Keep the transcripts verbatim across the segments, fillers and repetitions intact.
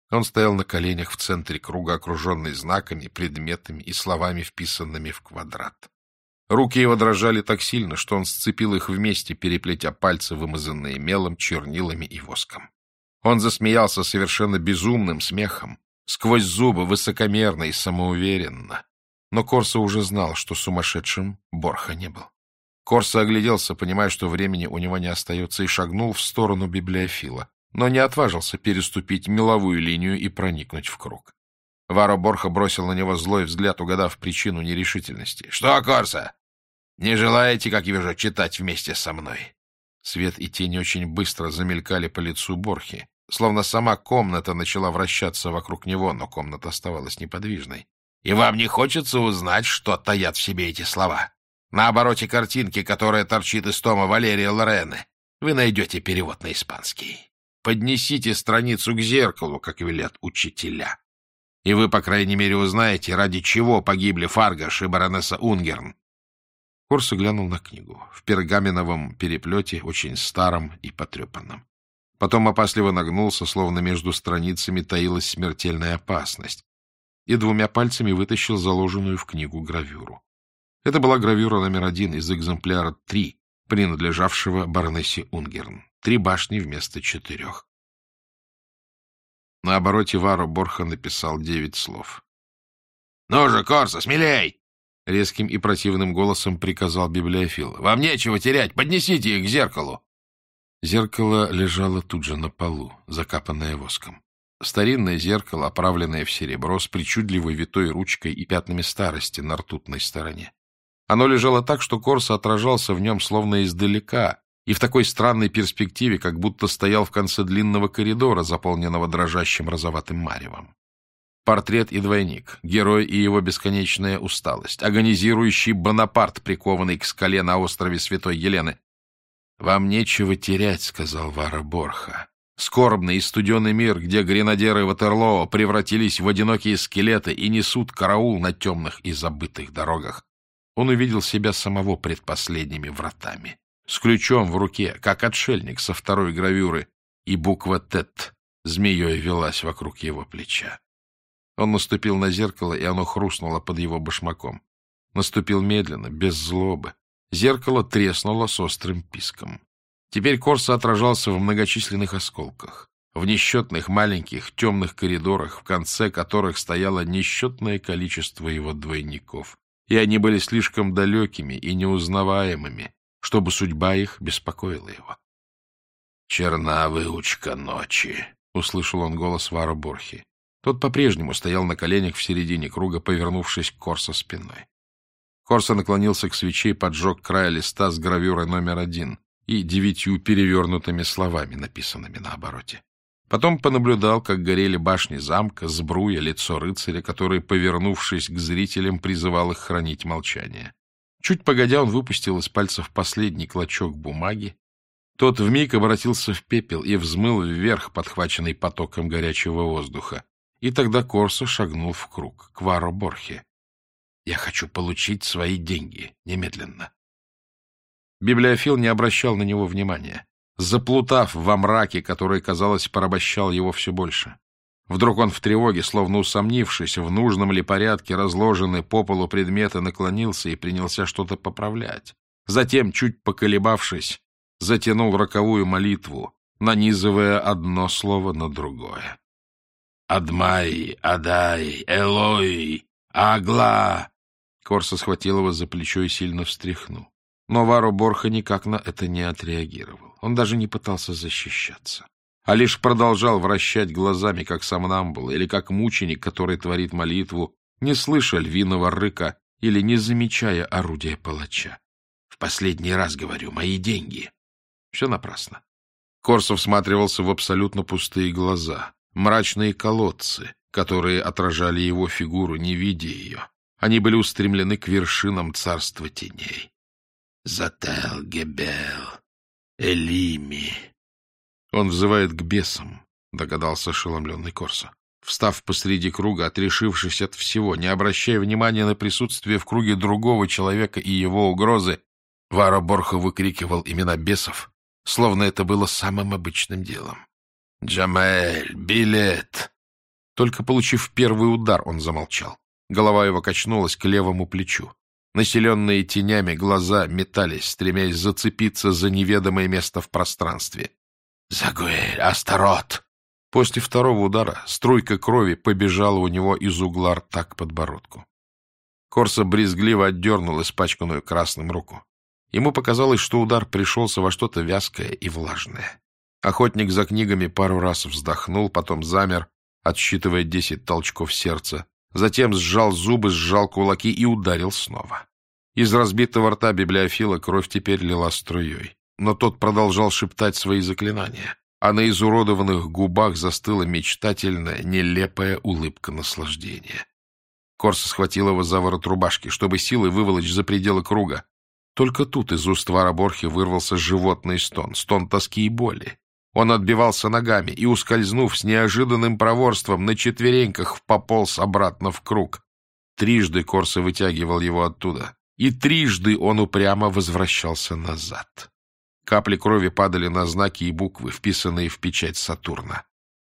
Он стоял на коленях в центре круга, окруженный знаками, предметами и словами, вписанными в квадрат. Руки его дрожали так сильно, что он сцепил их вместе, переплетя пальцы, вымазанные мелом, чернилами и воском. Он засмеялся совершенно безумным смехом, сквозь зубы, высокомерно и самоуверенно. Но Корсо уже знал, что сумасшедшим Борха не был. Корсо огляделся, понимая, что времени у него не остается, и шагнул в сторону библиофила, но не отважился переступить меловую линию и проникнуть в круг. Варо Борха бросил на него злой взгляд, угадав причину нерешительности. — Что, Корсо? Не желаете, как я вижу, читать вместе со мной? Свет и тени очень быстро замелькали по лицу Борхи, словно сама комната начала вращаться вокруг него, но комната оставалась неподвижной. — И вам не хочется узнать, что таят в себе эти слова? На обороте картинки, которая торчит из тома Валерия Лорены, вы найдете перевод на испанский. Поднесите страницу к зеркалу, как велят учителя. И вы, по крайней мере, узнаете, ради чего погибли Фаргаш и баронесса Унгерн. Корсо глянул на книгу в пергаменовом переплете, очень старом и потрепанном. Потом опасливо нагнулся, словно между страницами таилась смертельная опасность, и двумя пальцами вытащил заложенную в книгу гравюру. Это была гравюра номер один из экземпляра три, принадлежавшего баронессе Унгерн. Три башни вместо четырех. На обороте Варо Борха написал девять слов. — Ну же, Корсо, смелей! — резким и противным голосом приказал библиофил. — Вам нечего терять, поднесите их к зеркалу. Зеркало лежало тут же на полу, закапанное воском. Старинное зеркало, оправленное в серебро, с причудливой витой ручкой и пятнами старости на ртутной стороне. Оно лежало так, что Корсо отражался в нем словно издалека, и в такой странной перспективе, как будто стоял в конце длинного коридора, заполненного дрожащим розоватым маревом. Портрет и двойник, герой и его бесконечная усталость, агонизирующий Бонапарт, прикованный к скале на острове Святой Елены. — Вам нечего терять, — сказал Варо Борха. Скорбный и студеный мир, где гренадеры Ватерлоо превратились в одинокие скелеты и несут караул на темных и забытых дорогах. Он увидел себя самого пред последними вратами, с ключом в руке, как отшельник со второй гравюры, и буква «Тет» змеей велась вокруг его плеча. Он наступил на зеркало, и оно хрустнуло под его башмаком. Наступил медленно, без злобы. Зеркало треснуло с острым писком. Теперь Корсо отражался в многочисленных осколках, в несчетных маленьких темных коридорах, в конце которых стояло несчетное количество его двойников, и они были слишком далекими и неузнаваемыми, чтобы судьба их беспокоила его. «Черна выучка ночи», — услышал он голос Варо Борхи. Тот по-прежнему стоял на коленях в середине круга, повернувшись к Корсо спиной. Корсо наклонился к свече и поджег край листа с гравюрой номер один и девятью перевернутыми словами, написанными на обороте. Потом понаблюдал, как горели башни замка, сбруя, лицо рыцаря, который, повернувшись к зрителям, призывал их хранить молчание. Чуть погодя, он выпустил из пальцев последний клочок бумаги. Тот вмиг обратился в пепел и взмыл вверх, подхваченный потоком горячего воздуха. И тогда Корсо шагнул в круг, к Варо Борхе. «Я хочу получить свои деньги немедленно». Библиофил не обращал на него внимания, заплутав во мраке, который, казалось, порабощал его все больше. Вдруг он в тревоге, словно усомнившись, в нужном ли порядке разложенные по полу предметы, наклонился и принялся что-то поправлять. Затем, чуть поколебавшись, затянул роковую молитву, нанизывая одно слово на другое. «Адмай, Адай, Элой, Агла!» Корсо схватил его за плечо и сильно встряхнул. Но Варо Борха никак на это не отреагировал. Он даже не пытался защищаться, а лишь продолжал вращать глазами, как сомнамбул, или как мученик, который творит молитву, не слыша львиного рыка или не замечая орудия палача. «В последний раз говорю, мои деньги!» Все напрасно. Корсо всматривался в абсолютно пустые глаза, мрачные колодцы, которые отражали его фигуру, не видя ее. Они были устремлены к вершинам царства теней. «Зател Гебел, Элими». Он взывает к бесам, догадался ошеломленный Корсо. Встав посреди круга, отрешившись от всего, не обращая внимания на присутствие в круге другого человека и его угрозы, Варо Борха выкрикивал имена бесов, словно это было самым обычным делом. «Джамель, Билет, Только получив первый удар, он замолчал. Голова его качнулась к левому плечу. Населенные тенями глаза метались, стремясь зацепиться за неведомое место в пространстве. «Загуэль, Астарот!» После второго удара струйка крови побежала у него из угла рта к подбородку. Корсо брезгливо отдернул испачканную красным руку. Ему показалось, что удар пришелся во что-то вязкое и влажное. Охотник за книгами пару раз вздохнул, потом замер, отсчитывая десять толчков сердца, затем сжал зубы, сжал кулаки и ударил снова. Из разбитого рта библиофила кровь теперь лила струей, но тот продолжал шептать свои заклинания, а на изуродованных губах застыла мечтательная, нелепая улыбка наслаждения. Корсо схватил его за ворот рубашки, чтобы силой выволочь за пределы круга. Только тут из уст Вара Борхе вырвался животный стон, стон тоски и боли. Он отбивался ногами и, ускользнув с неожиданным проворством, на четвереньках пополз обратно в круг. Трижды Корсо вытягивал его оттуда, и трижды он упрямо возвращался назад. Капли крови падали на знаки и буквы, вписанные в печать Сатурна.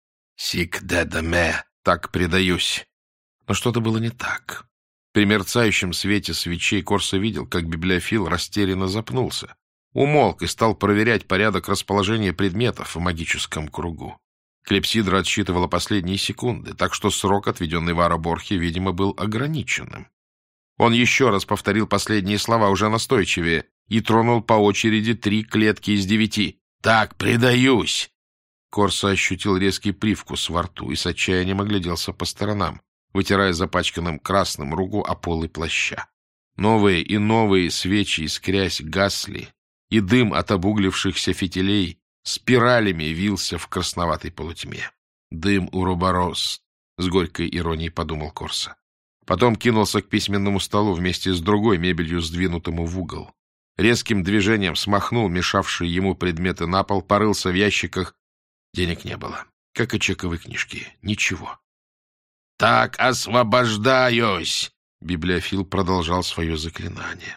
«Сик дедаме», так предаюсь. Но что-то было не так. При мерцающем свете свечей Корсо видел, как библиофил растерянно запнулся, умолк и стал проверять порядок расположения предметов в магическом кругу. Клепсидра отсчитывала последние секунды, так что срок, отведенный Варо Борхе, видимо, был ограниченным. Он еще раз повторил последние слова, уже настойчивее, и тронул по очереди три клетки из девяти. «Так, предаюсь!» Корсо ощутил резкий привкус во рту и с отчаянием огляделся по сторонам, вытирая запачканным красным руку о полы плаща. Новые и новые свечи, искрясь, гасли, и дым от обуглившихся фитилей спиралями вился в красноватой полутьме. «Дым Уроборос», — с горькой иронией подумал Корсо. Потом кинулся к письменному столу вместе с другой мебелью, сдвинутому в угол. Резким движением смахнул мешавшие ему предметы на пол, порылся в ящиках. Денег не было, как и чековой книжки. Ничего. «Так, освобождаюсь!» Библиофил продолжал свое заклинание.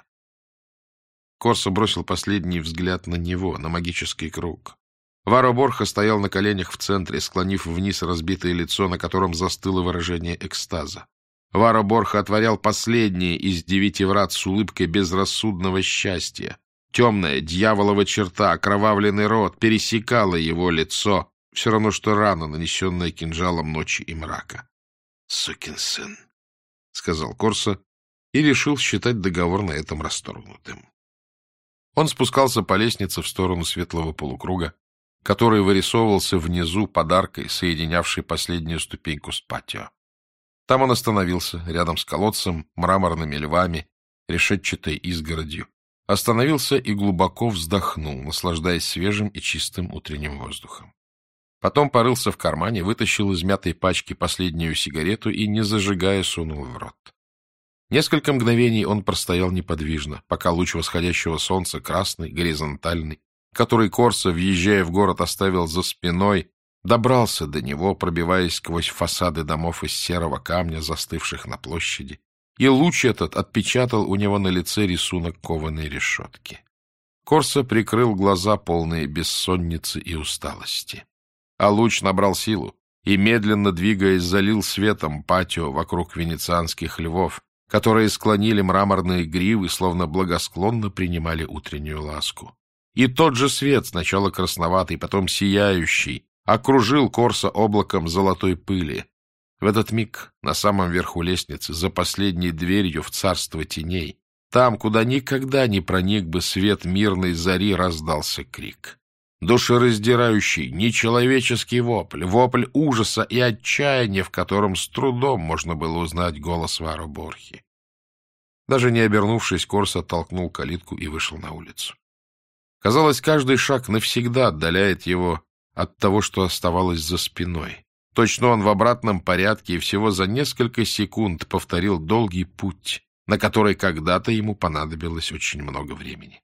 Корсо бросил последний взгляд на него, на магический круг. Варо Борхе стоял на коленях в центре, склонив вниз разбитое лицо, на котором застыло выражение экстаза. Варо Борхе отворял последние из девяти врат с улыбкой безрассудного счастья. Темная дьяволова черта, окровавленный рот пересекала его лицо, все равно что рана, нанесенная кинжалом ночи и мрака. «Сукин сын», — сказал Корсо и решил считать договор на этом расторгнутым. Он спускался по лестнице в сторону светлого полукруга, который вырисовывался внизу подаркой, соединявшей последнюю ступеньку с патио. Там он остановился, рядом с колодцем, мраморными львами, решетчатой изгородью. Остановился и глубоко вздохнул, наслаждаясь свежим и чистым утренним воздухом. Потом порылся в кармане, вытащил из мятой пачки последнюю сигарету и, не зажигая, сунул в рот. Несколько мгновений он простоял неподвижно, пока луч восходящего солнца, красный, горизонтальный, который Корсо, въезжая в город, оставил за спиной, добрался до него, пробиваясь сквозь фасады домов из серого камня, застывших на площади, и луч этот отпечатал у него на лице рисунок кованой решетки. Корсо прикрыл глаза, полные бессонницы и усталости. А луч набрал силу и, медленно двигаясь, залил светом патио вокруг венецианских львов, которые склонили мраморные гривы, словно благосклонно принимали утреннюю ласку. И тот же свет, сначала красноватый, потом сияющий, окружил Корсо облаком золотой пыли. В этот миг на самом верху лестницы, за последней дверью в царство теней, там, куда никогда не проник бы свет мирной зари, раздался крик. Душераздирающий, нечеловеческий вопль, вопль ужаса и отчаяния, в котором с трудом можно было узнать голос Варо Борхе. Даже не обернувшись, Корсо оттолкнул калитку и вышел на улицу. Казалось, каждый шаг навсегда отдаляет его от того, что оставалось за спиной. Точно он в обратном порядке и всего за несколько секунд повторил долгий путь, на который когда-то ему понадобилось очень много времени.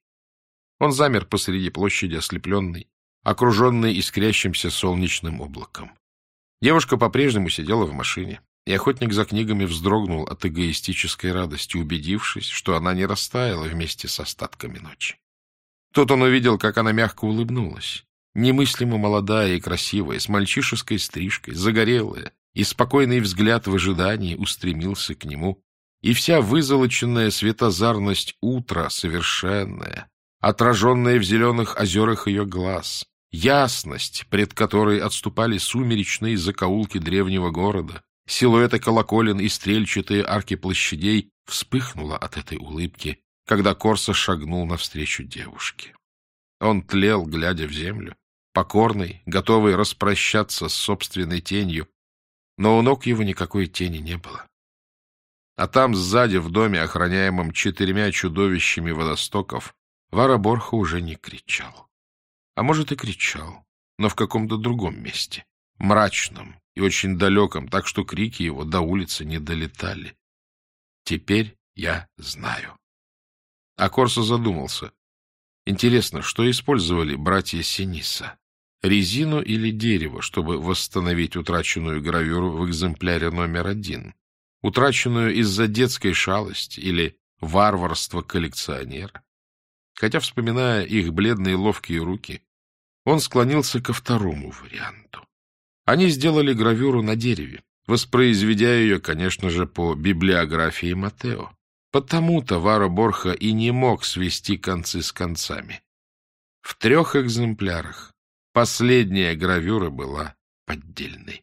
Он замер посреди площади, ослепленный, окруженный искрящимся солнечным облаком. Девушка по-прежнему сидела в машине, и охотник за книгами вздрогнул от эгоистической радости, убедившись, что она не растаяла вместе с остатками ночи. Тут он увидел, как она мягко улыбнулась. Немыслимо молодая и красивая, с мальчишеской стрижкой, загорелая, и спокойный взгляд в ожидании устремился к нему, и вся вызолоченная светозарность утра совершенная, отраженная в зеленых озерах ее глаз, ясность, пред которой отступали сумеречные закоулки древнего города, силуэты колоколен и стрельчатые арки площадей, вспыхнула от этой улыбки, когда Корсо шагнул навстречу девушке. Он тлел, глядя в землю, покорный, готовый распрощаться с собственной тенью, но у ног его никакой тени не было. А там сзади, в доме, охраняемом четырьмя чудовищами водостоков, Вара Борха уже не кричал. А может, и кричал, но в каком-то другом месте, мрачном и очень далеком, так что крики его до улицы не долетали. Теперь я знаю. А Корсо задумался. Интересно, что использовали братья Синиса? Резину или дерево, чтобы восстановить утраченную гравюру в экземпляре номер один? Утраченную из-за детской шалости или варварства коллекционера? Хотя, вспоминая их бледные ловкие руки, он склонился ко второму варианту. Они сделали гравюру на дереве, воспроизведя ее, конечно же, по библиографии Матео. Потому-то Вара Борха и не мог свести концы с концами. В трех экземплярах последняя гравюра была поддельной.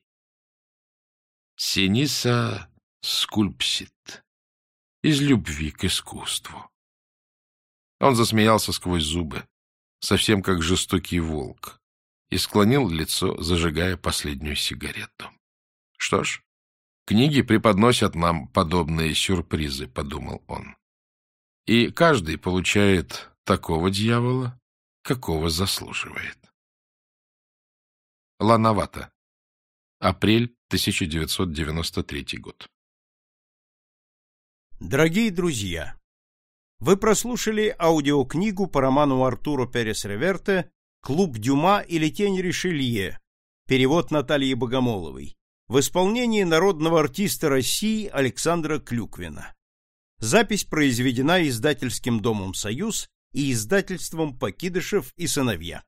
Синиса скульпсит из любви к искусству. Он засмеялся сквозь зубы, совсем как жестокий волк, и склонил лицо, зажигая последнюю сигарету. Что ж, книги преподносят нам подобные сюрпризы, — подумал он. И каждый получает такого дьявола, какого заслуживает. Лановато. Апрель тысяча девятьсот девяносто третий год. Дорогие друзья, вы прослушали аудиокнигу по роману Артуро Перес-Реверте «Клуб Дюма или тень Ришелье», перевод Натальи Богомоловой, в исполнении народного артиста России Александра Клюквина. Запись произведена издательским домом «Союз» и издательством «Покидышев и сыновья».